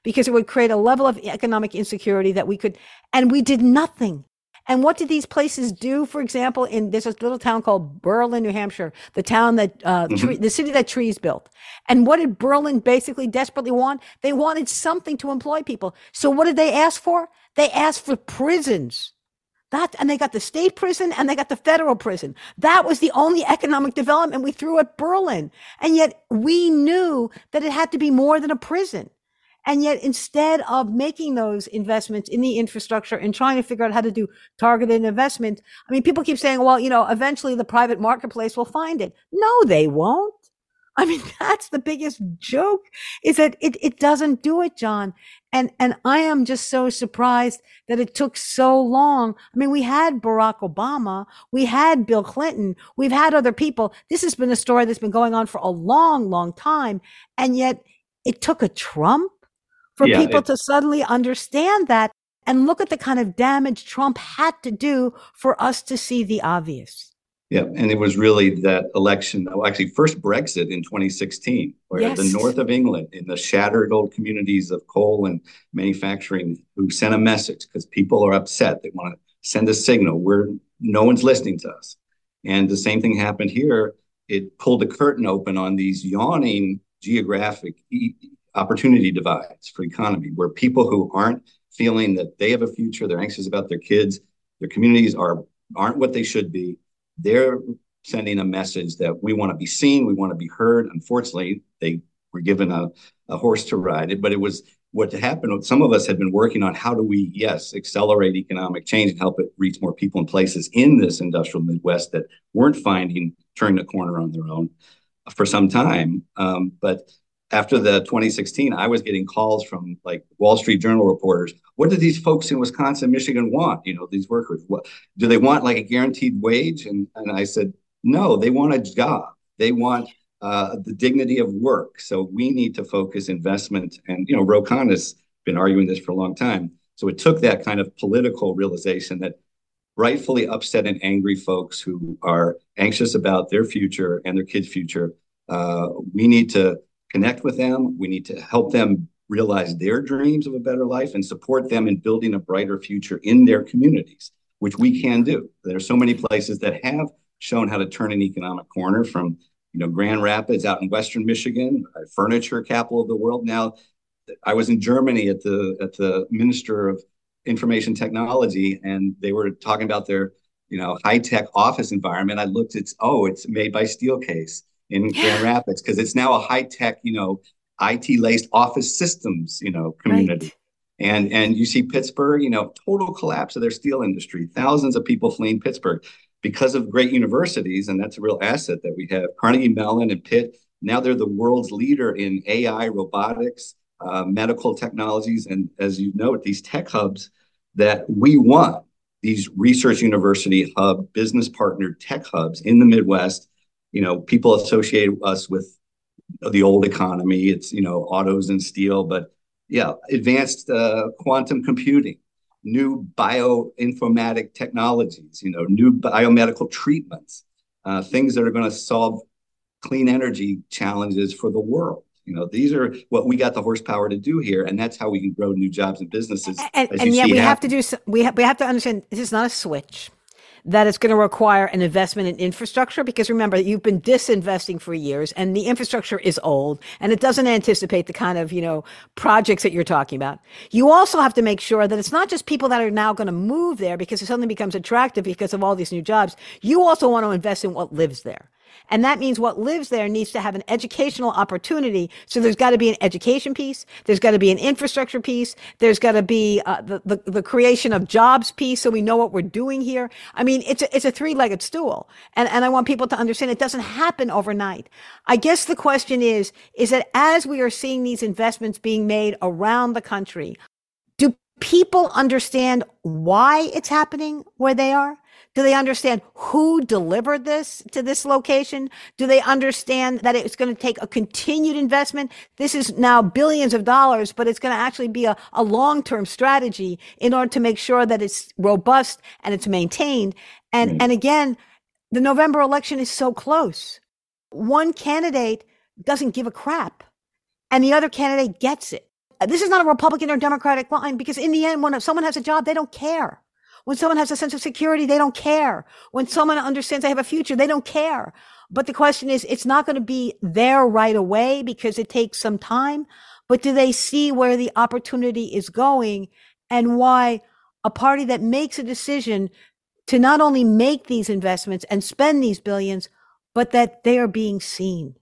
because it would create a level of economic insecurity that we could, and we did nothing. And what did these places do? For example, in there's a little town called Berlin, New Hampshire, the town that uh, mm-hmm. tree, the city that trees built. And what did Berlin basically desperately want? They wanted something to employ people. So what did they ask for? They asked for prisons. That, and they got the state prison and they got the federal prison. That was the only economic development we threw at Berlin. And yet we knew that it had to be more than a prison. And yet, instead of making those investments in the infrastructure and trying to figure out how to do targeted investment, I mean, people keep saying, well, you know, eventually the private marketplace will find it. No, they won't. I mean, that's the biggest joke, is that it, it doesn't do it, John. And, and I am just so surprised that it took so long. I mean, we had Barack Obama, we had Bill Clinton, we've had other people. This has been a story that's been going on for a long, long time. And yet it took a Trump for yeah, people it, to suddenly understand that and look at the kind of damage Trump had to do for us to see the obvious. Yeah, and it was really that election, well, actually first Brexit in twenty sixteen, where yes. the north of England, in the shattered old communities of coal and manufacturing, who sent a message because people are upset. They want to send a signal. We're, no one's listening to us. And the same thing happened here. It pulled the curtain open on these yawning geographic e- opportunity divides for economy, where people who aren't feeling that they have a future, they're anxious about their kids, their communities are aren't what they should be. They're sending a message that we want to be seen, we want to be heard. Unfortunately, they were given a, a horse to ride, but it was what happened. Some of us had been working on how do we, yes, accelerate economic change and help it reach more people and places in this industrial Midwest that weren't finding, turning the corner on their own for some time. Um, but after the twenty sixteen, I was getting calls from like Wall Street Journal reporters. What do these folks in Wisconsin, Michigan want? You know, these workers, what do they want? Like a guaranteed wage? And, and I said, no, they want a job. They want uh, the dignity of work. So we need to focus investment. And, you know, Ro Khanna has been arguing this for a long time. So it took that kind of political realization that rightfully upset and angry folks who are anxious about their future and their kids' future. Uh, we need to connect with them. We need to help them realize their dreams of a better life and support them in building a brighter future in their communities, which we can do. There are so many places that have shown how to turn an economic corner, from, you know, Grand Rapids out in Western Michigan, furniture capital of the world. Now, I was in Germany at the at the Minister of Information Technology, and they were talking about their, you know, high-tech office environment. I looked, it's, oh, it's made by Steelcase in Grand Rapids, because it's now a high-tech, you know, I T-laced office systems, you know, community. Right. And and you see Pittsburgh, you know, total collapse of their steel industry, thousands of people fleeing Pittsburgh because of great universities, and that's a real asset that we have. Carnegie Mellon and Pitt, now they're the world's leader in A I, robotics, uh, medical technologies, and as you note, these tech hubs that we want, these research university hub, business partnered tech hubs in the Midwest. You know, people associate us with the old economy. It's, you know, autos and steel, but yeah, advanced uh, quantum computing, new bioinformatic technologies, you know, new biomedical treatments, uh, things that are going to solve clean energy challenges for the world. You know, these are what we got the horsepower to do here, and that's how we can grow new jobs and businesses. And, and yet we happen. have to do. We have we have to understand this is not a switch. That it's going to require an investment in infrastructure, because remember, you've been disinvesting for years and the infrastructure is old and it doesn't anticipate the kind of, you know, projects that you're talking about. You also have to make sure that it's not just people that are now going to move there because it suddenly becomes attractive because of all these new jobs. You also want to invest in what lives there. And that means what lives there needs to have an educational opportunity. So there's got to be an education piece. There's got to be an infrastructure piece. There's got to be uh, the, the the creation of jobs piece, so we know what we're doing here. I mean, it's a, it's a three-legged stool. And, and I want people to understand it doesn't happen overnight. I guess the question is, is that as we are seeing these investments being made around the country, do people understand why it's happening where they are? Do they understand who delivered this to this location? Do they understand that it's going to take a continued investment? This is now billions of dollars, but it's going to actually be a, a long-term strategy in order to make sure that it's robust and it's maintained. And, mm-hmm. and again, the November election is so close. One candidate doesn't give a crap and the other candidate gets it. this is not a Republican or Democratic line, because in the end, when someone has a job, they don't care. When someone has a sense of security, they don't care. When someone understands they have a future, they don't care. But the question is, it's not going to be there right away because it takes some time. But do they see where the opportunity is going and why a party that makes a decision to not only make these investments and spend these billions, but that they are being seen?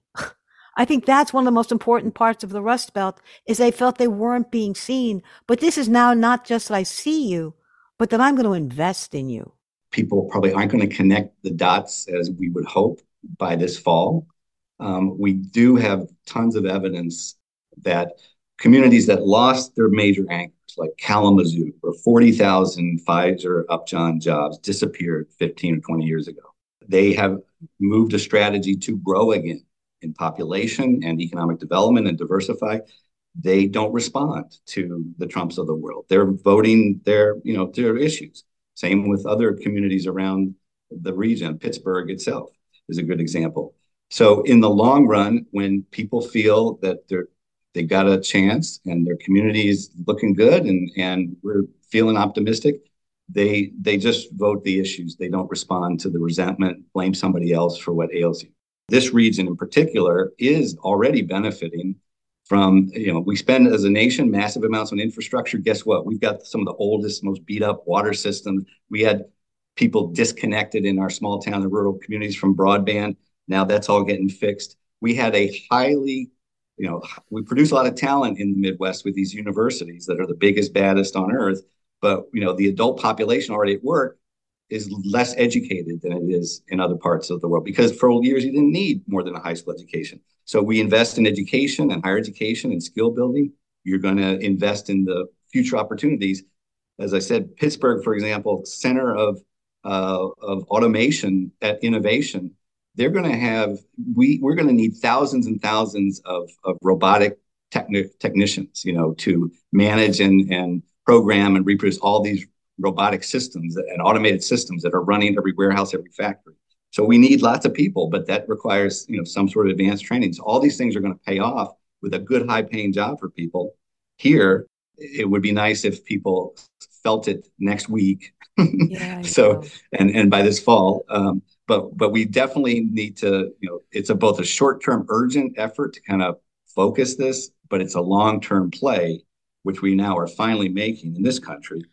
I think that's one of the most important parts of the Rust Belt, is they felt they weren't being seen. But this is now not just that I see you, but that I'm going to invest in you. People probably aren't going to connect the dots as we would hope by this fall. Um, we do have tons of evidence that communities that lost their major anchors, like Kalamazoo, where forty thousand Pfizer Upjohn jobs disappeared fifteen or twenty years ago, they have moved a strategy to grow again in population and economic development and diversify. They don't respond to the Trumps of the world. They're voting their, you know, their issues. Same with other communities around the region. Pittsburgh itself is a good example. So in the long run, when people feel that they're they got a chance and their community is looking good and, and we're feeling optimistic, they they just vote the issues. They don't respond to the resentment, blame somebody else for what ails you. This region in particular is already benefiting from, you know, we spend as a nation massive amounts on infrastructure. Guess what? We've got some of the oldest, most beat up water systems. We had people disconnected in our small town and rural communities from broadband. Now that's all getting fixed. We had a highly, you know, we produce a lot of talent in the Midwest with these universities that are the biggest, baddest on earth. But, you know, the adult population already at work is less educated than it is in other parts of the world, because for years you didn't need more than a high school education. So we invest in education and higher education and skill building. You're going to invest in the future opportunities. As I said, Pittsburgh, for example, center of uh, of automation at innovation. They're going to have, we, we're going to need thousands and thousands of, of robotic techni- technicians, you know, to manage and, and program and reproduce all these robotic systems and automated systems that are running every warehouse, every factory. So we need lots of people, but that requires, you know, some sort of advanced training. So all these things are going to pay off with a good, high-paying job for people. Here, it would be nice if people felt it next week. Yeah, so, and, and by this fall, um, but but we definitely need to, you know, it's a both a short-term urgent effort to kind of focus this, but it's a long-term play, which we now are finally making in this country.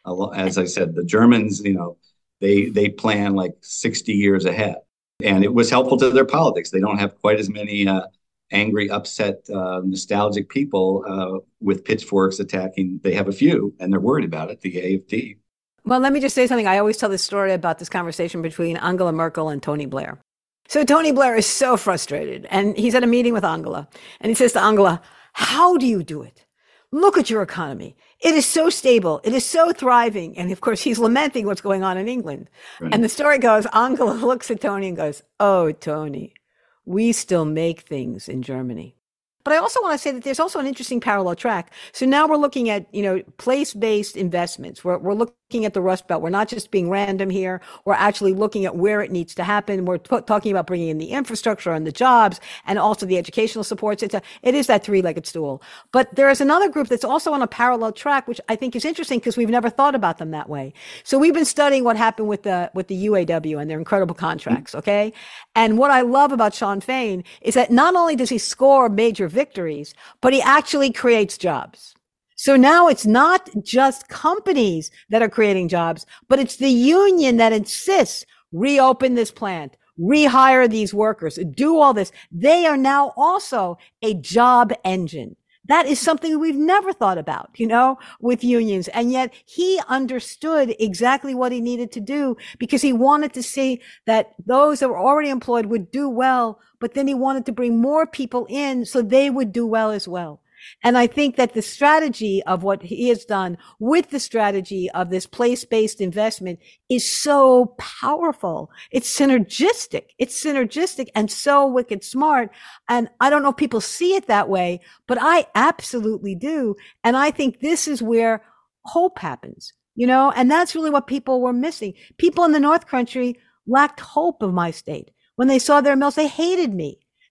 As I said, the Germans, you know, they they plan like sixty years ahead, and it was helpful to their politics. They don't have quite as many uh, angry, upset, uh, nostalgic people uh, with pitchforks attacking. They have a few, and they're worried about it. The A F D. Well, let me just say something. I always tell this story about this conversation between Angela Merkel and Tony Blair. So Tony Blair is so frustrated, and he's at a meeting with Angela, and he says to Angela, "How do you do it? Look at your economy. It is so stable. It is so thriving." And of course, he's lamenting what's going on in England. Right. And the story goes, Angela looks at Tony and goes, "Oh, Tony, we still make things in Germany." But I also want to say that there's also an interesting parallel track. So now we're looking at, you know, place-based investments. We're, we're looking at the Rust Belt. We're not just being random here. We're actually looking at where it needs to happen. We're t- talking about bringing in the infrastructure and the jobs and also the educational supports. It's a, it is that three-legged stool. But there is another group that's also on a parallel track, which I think is interesting because we've never thought about them that way. So we've been studying what happened with the, with the U A W and their incredible contracts, okay? And what I love about Shawn Fain is that not only does he score major victories, but he actually creates jobs. So now it's not just companies that are creating jobs, but it's the union that insists, reopen this plant, rehire these workers, do all this. They are now also a job engine. That is something we've never thought about, you know, with unions. And yet he understood exactly what he needed to do because he wanted to see that those that were already employed would do well, but then he wanted to bring more people in so they would do well as well. And I think that the strategy of what he has done with the strategy of this place-based investment is so powerful. It's synergistic. It's synergistic and so wicked smart. And I don't know if people see it that way, but I absolutely do. And I think this is where hope happens, you know, and that's really what people were missing. People in the North Country lacked hope of my state. When they saw their mills, they hated me.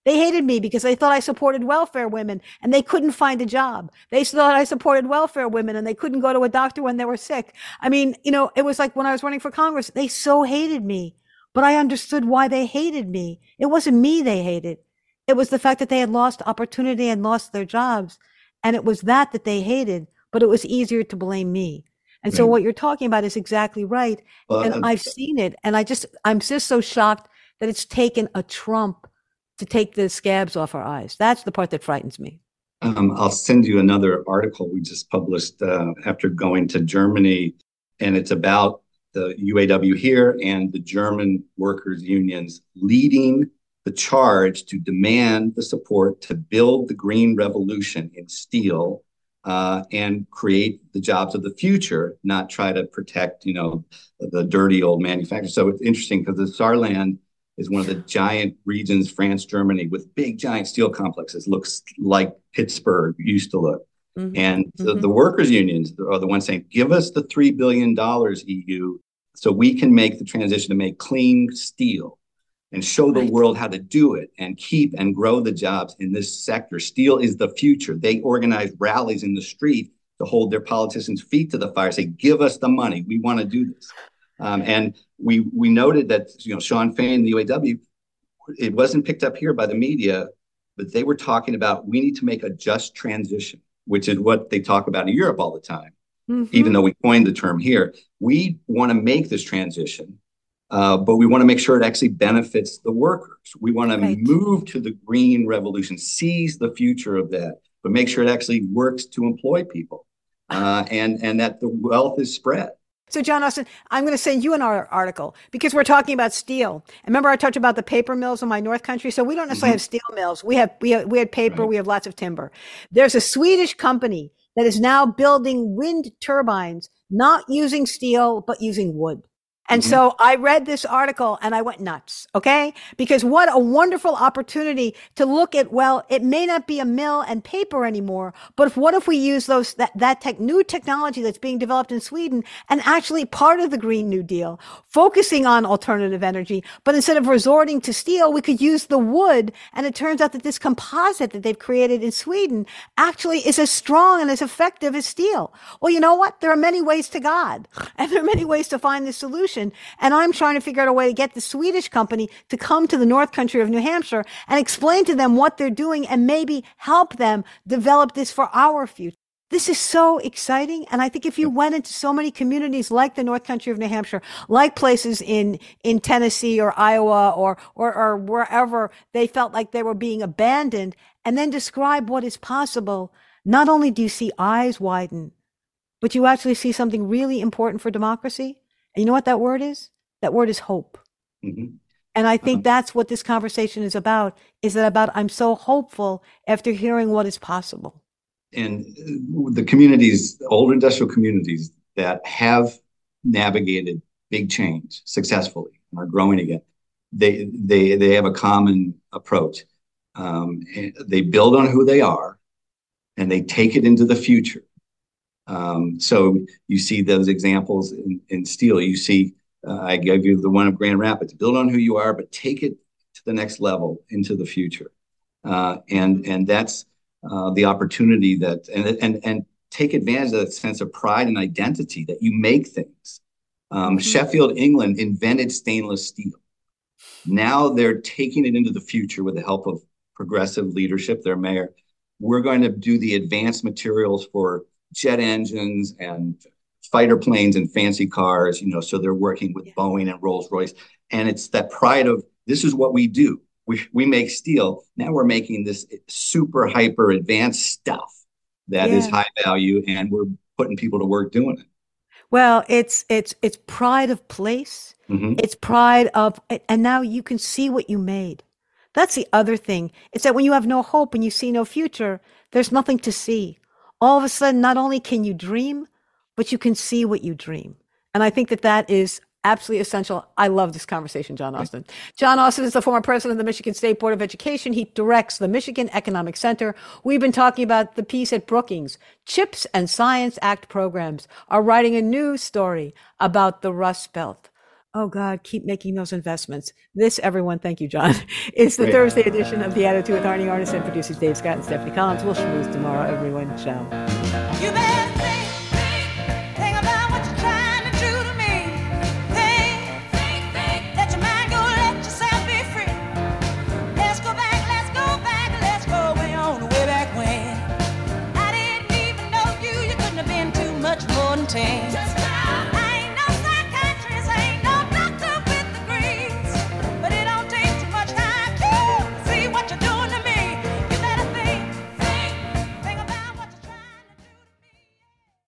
They hated me because they thought I supported welfare women and they couldn't find a job. They thought I supported welfare women and they couldn't go to a doctor when they were sick. I mean, you know, it was like when I was running for Congress, they so hated me, but I understood why they hated me. It wasn't me they hated. It was the fact that they had lost opportunity and lost their jobs. And it was that that they hated, but it was easier to blame me. And so Right. what you're talking about is exactly right. Well, And uh, I've seen it. And I just, I'm just so shocked that it's taken a Trump to take the scabs off our eyes. That's the part that frightens me. Um, I'll send you another article we just published uh, after going to Germany, and it's about the U A W here and the German workers' unions leading the charge to demand the support to build the green revolution in steel uh, and create the jobs of the future, not try to protect, you know, the dirty old manufacturers. So it's interesting because the Saarland is one of the giant regions, France, Germany, with big, giant steel complexes. Looks like Pittsburgh used to look. Mm-hmm. And mm-hmm. the, the workers' unions are the ones saying, give us the three billion dollars, E U, so we can make the transition to make clean steel and show right. the world how to do it and keep and grow the jobs in this sector. Steel is the future. They organize rallies in the street to hold their politicians' feet to the fire, say, give us the money. We want to do this. Um, and we we noted that, you know, Shawn Fain, the U A W, it wasn't picked up here by the media, but they were talking about we need to make a just transition, which is what they talk about in Europe all the time, mm-hmm. even though we coined the term here. We want to make this transition, uh, but we want to make sure it actually benefits the workers. We want right. to move to the green revolution, seize the future of that, but make sure it actually works to employ people uh, and, and that the wealth is spread. So, John Austin, I'm going to send you an article because we're talking about steel. And remember, I talked about the paper mills in my North Country. So we don't necessarily mm-hmm. have steel mills. We have we have, we had paper. Right. We have lots of timber. There's a Swedish company that is now building wind turbines, not using steel but using wood. And mm-hmm. so I read this article and I went nuts, okay? Because what a wonderful opportunity to look at, well, it may not be a mill and paper anymore, but if, what if we use those that, that tech, new technology that's being developed in Sweden and actually part of the Green New Deal, focusing on alternative energy, but instead of resorting to steel, we could use the wood. And it turns out that this composite that they've created in Sweden actually is as strong and as effective as steel. Well, you know what? There are many ways to God, and there are many ways to find this solution. And I'm trying to figure out a way to get the Swedish company to come to the North Country of New Hampshire and explain to them what they're doing and maybe help them develop this for our future. This is so exciting. And I think if you went into so many communities like the North Country of New Hampshire, like places in, in Tennessee or Iowa or, or, or wherever they felt like they were being abandoned, and then describe what is possible, not only do you see eyes widen, but you actually see something really important for democracy. And you know what that word is? That word is hope. Mm-hmm. And I think uh-huh. that's what this conversation is about, is that about I'm so hopeful after hearing what is possible. And the communities, old industrial communities that have navigated big change successfully and are growing again, they they they have a common approach. Um, they build on who they are and they take it into the future. Um, so you see those examples in, in steel. You see, uh, I gave you the one of Grand Rapids. Build on who you are, but take it to the next level into the future. Uh, and and that's uh, the opportunity that and and and take advantage of that sense of pride and identity that you make things. Um, mm-hmm. Sheffield, England invented stainless steel. Now they're taking it into the future with the help of progressive leadership. Their mayor, we're going to do the advanced materials for jet engines and fighter planes and fancy cars, you know, so they're working with yeah. Boeing and Rolls-Royce. And it's that pride of, this is what we do. We we make steel. Now we're making this super hyper advanced stuff that yeah. is high value, and we're putting people to work doing it. Well, it's it's it's pride of place. Mm-hmm. It's pride of, and now you can see what you made. That's the other thing. It's that when you have no hope and you see no future, there's nothing to see. All of a sudden, not only can you dream, but you can see what you dream. And I think that that is absolutely essential. I love this conversation, John Austin. John Austin is the former president of the Michigan State Board of Education. He directs the Michigan Economic Center. We've been talking about the piece at Brookings. CHIPS and Science Act programs are writing a new story about the Rust Belt. Oh God, keep making those investments. This, everyone, thank you, John, is the Great. Thursday edition of The Attitude with Arnie Arnesen. Producers Dave Scott and Stephanie Collins. We'll schmooze tomorrow, everyone. Ciao. You better think, think, think about what you're trying to do to me. Think, think, think, let your mind go, let yourself be free. Let's go back, let's go back, let's go way on, way back when. I didn't even know you, you couldn't have been too much more than ten.